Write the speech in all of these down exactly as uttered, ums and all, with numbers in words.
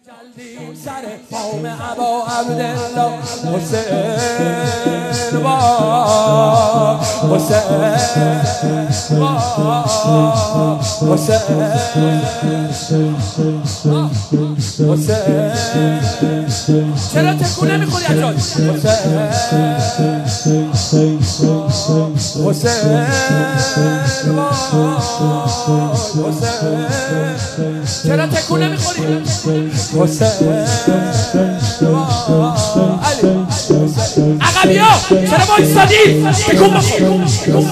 جلدیم سر قوم ابا عبدالله حسین با حسین با حسین حسین چرا تکون نمیخوری اجاد حسین حسین با حسین چرا تکون نمیخوری حسین علی عقبیا چرا وایسادی تکون بخور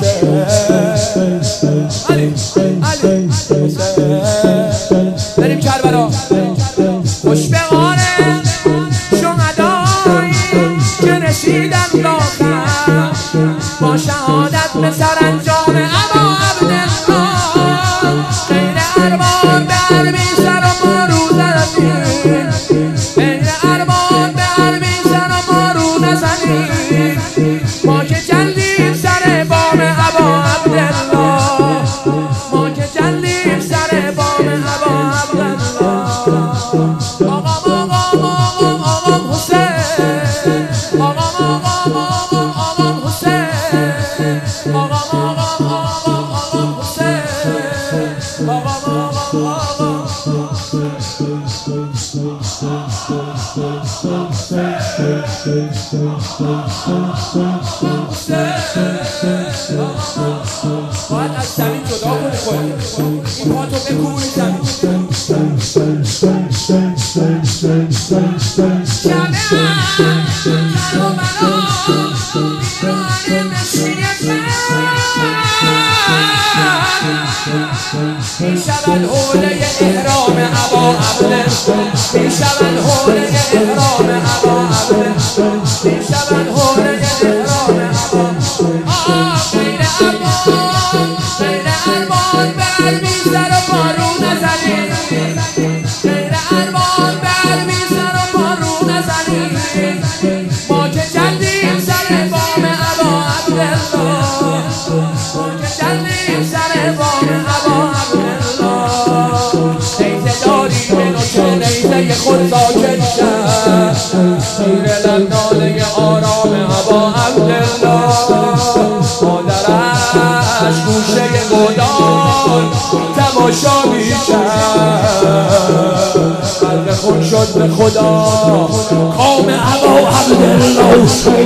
علی علی بریم کربلا خوش به آره شهدایی که رسیدن لاخر با شهادت به سرانجام ابا عبدالله غیر ارباب به عربی سر و مارو زدیم غیر ارباب به عربی سر و مارو نزدیم ما که جلدیم سر بام ابا عبدالله ما که جلدیم سر بام ابا عبدالله آقا آقا آقا آقا حسین آقا آقا آقا آقا حسین آقا آقا آقا آقا حسین آقا آقا آقا باید از زمین جدا کنی خودت این پا تو بکوبونی زمین میشود حوله احرام ابا عبدالله میشود حوله احرام ابا عبدالله میشود حوله احرام ابا غیر ارباب غیر ارباب به عربی سر و پارو نزنید غیر ارباب به عربی سر و پارو نزنید ما که جلدیم سر بام ابا عبدالله ما که جلدیم سر بام ابا نیزه خود ساکت شد شیر لبنانه آرام ابا عبدالله مادرش گوشه گودان تماشا میکرد قلب خود شد به خدا قوم ابا عبدالله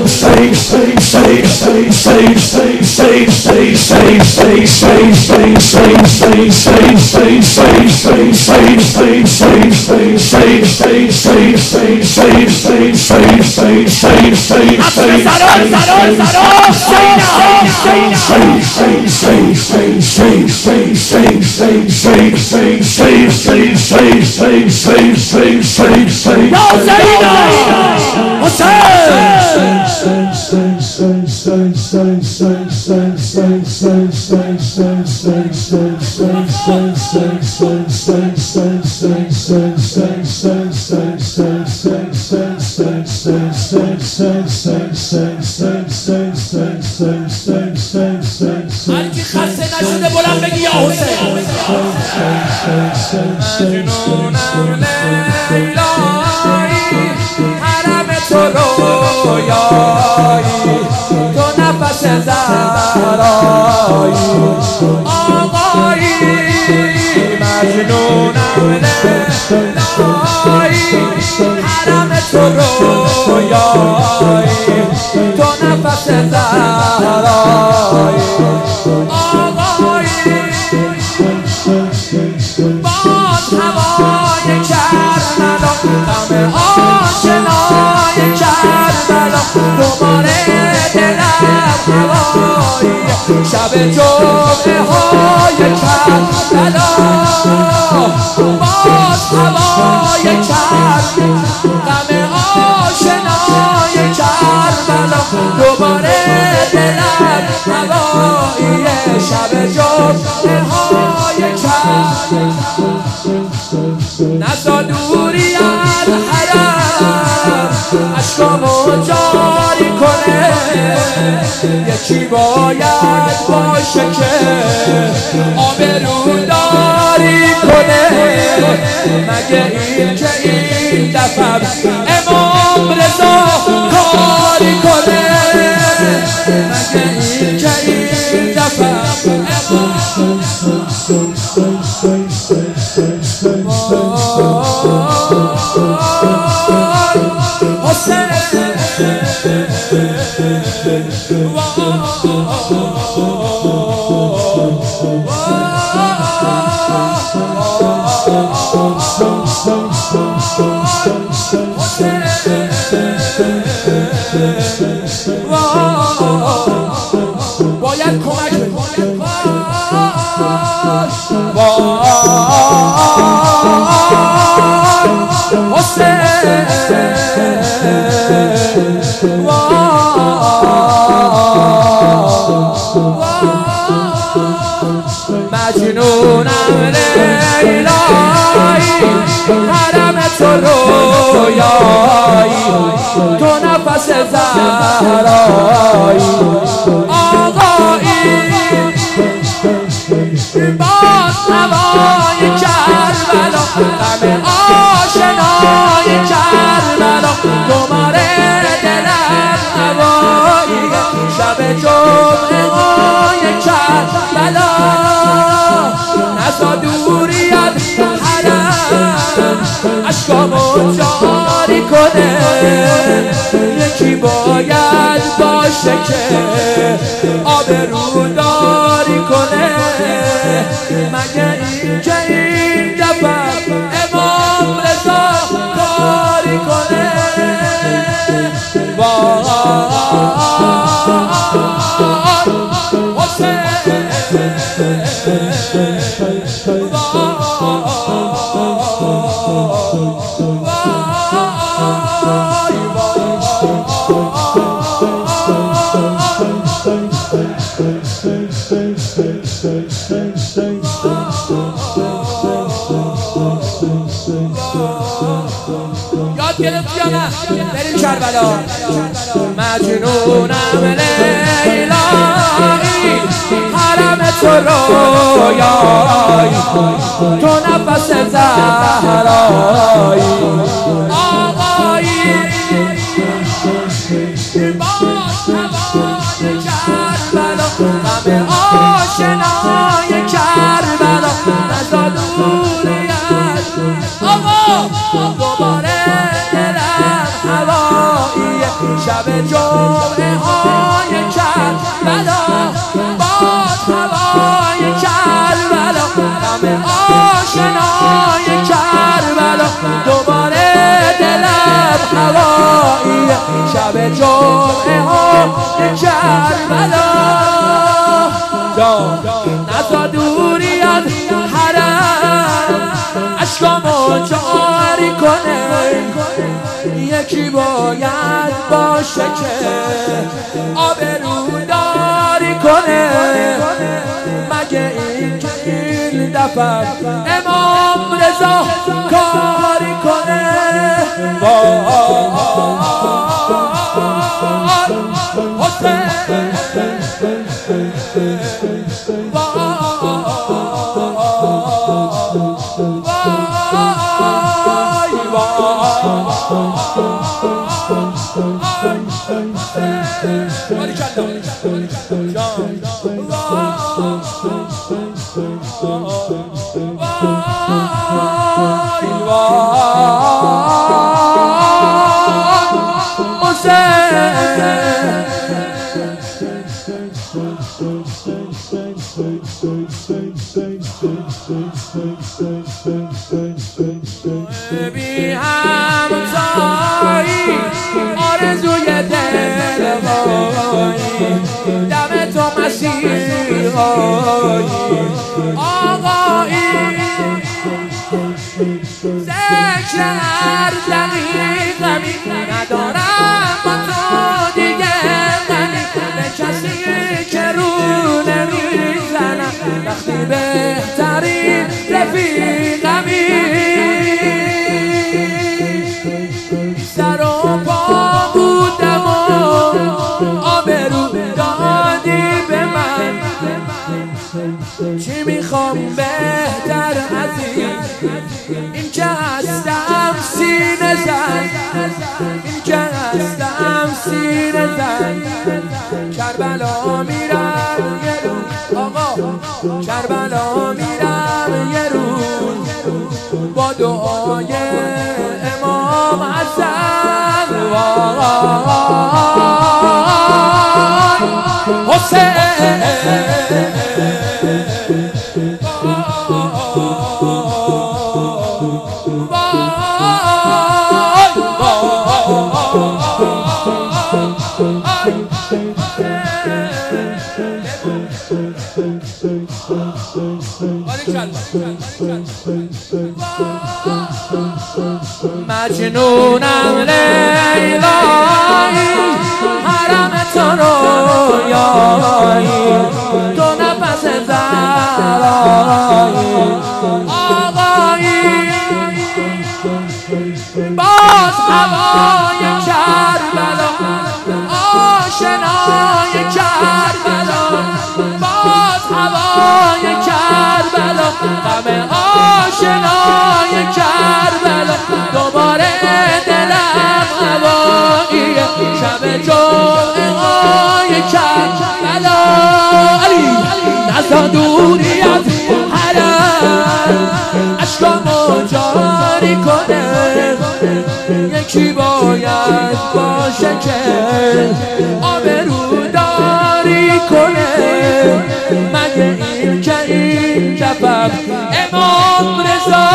هر کی خسته نشده بلند بگی یا حسین مجنونم لیلایی حرم تو رویایی تو نفس زهرایی آقایی مجنونم لیلایی حرم تو رویایی تو نفس زهرایی آقایی باز هوای کربلا غم آشنای کربلا دوباره دلم هوایی شب جمعه های کربلا باز هوای کربلا غم آشنای کربلا دوباره دلم هوایی شب جمعه های کربلا نزا دوری از حرم اشکامو جاری کنه یکی باید باشه که آبرو دار کاری کنه مگه این که این دفعه امام رضا کاری کنه مگه این که این دفعه حسین باید کمک مجنونم لیلایی حرم تو رویایی تو نفس زهرایی آقایی باز هوای کربلا غم آشنای کربلا دوباره دلم هوایی شب جمعه های کربلا نزا دوری از حرم عشقامو جاری کنه یکی باید باشه که آبروداری کنه مگه این که این دفعه امام رضا کاری کنه وای حسین یاد گرفت یا نه بریم کربلا مجنونم لیلایی حرم تو رویایی تو نفس زهرایی آقایی باز هوای کربلا غم آشنای کربلا نزا دوری از آقا دوباره دلم هوایی شب جمعه های کربلا باز هوای کربلا غم آشنای کربلا دوباره دلم هوایی شب جمعه های کربلا نزا دوری از حرم عشقامو جاری کنه یکی باید باشه که آبروداری کنه مگه این که این دفعه امام رضا کاری کنه حسین بی همتایی آرزوی دل وایی دم تو مسیحایی آقایی ذکر هر دقیقمی ندارم با تو دیگه غمی به کسی که رو نمیزنم وقتی بهترین رفیقمی سر و پا بودم و آبرو دادی به من چی میخوام بهتر زن این که هستم سینه زن کربلا میرم یه روز آقا کربلا میرم یه روز با دعای امام حسن حسین مجنونم لیلایی حرم تو رویایی تو نفس زهرایی آقایی باز هوای کربلا آشنای کربلا باز هوای کربلا غم آشنای کربلا دوباره دلم هوایی شب جمعه های کربلا علی نزا دوری از حرم عشقامو جاری کنه یکی باید باشه که آبروداری کنه مگه این که این کفم امام رضا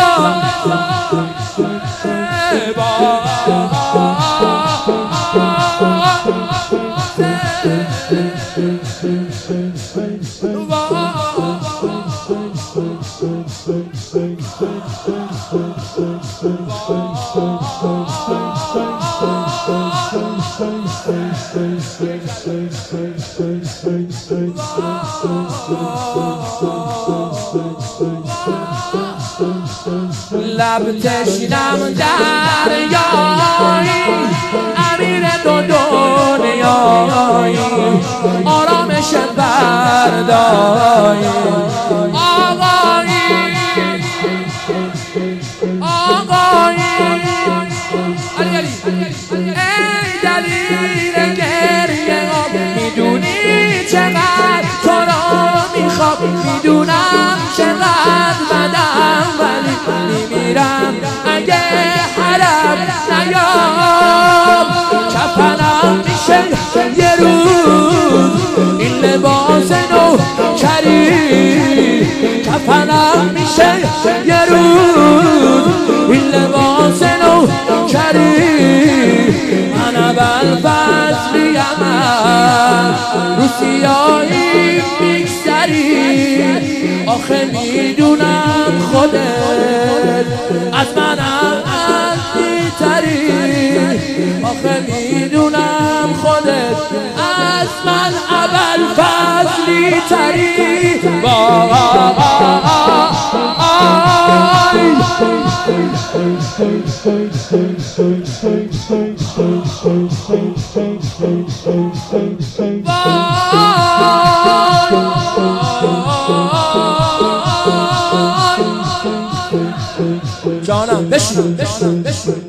لب تشنم دریایی امیر دو دنیایی آرامش بردایی آقایی آقایی علی علی ای دلیل گریه میدونی چقدر تو را میخوام میدونم چقدر بدم ولی میمیرم اگه حرم نیام کفنم میشه یه روز این لباس نوکری کفنم میشه یه روز این لباس نوکری من اول فصلیم رو سیاهی میگذری آخه میدونم خودت از منم عزیزی تری آخه میدونم خودت از من اول فضلی تری جانم بشین بشین بشین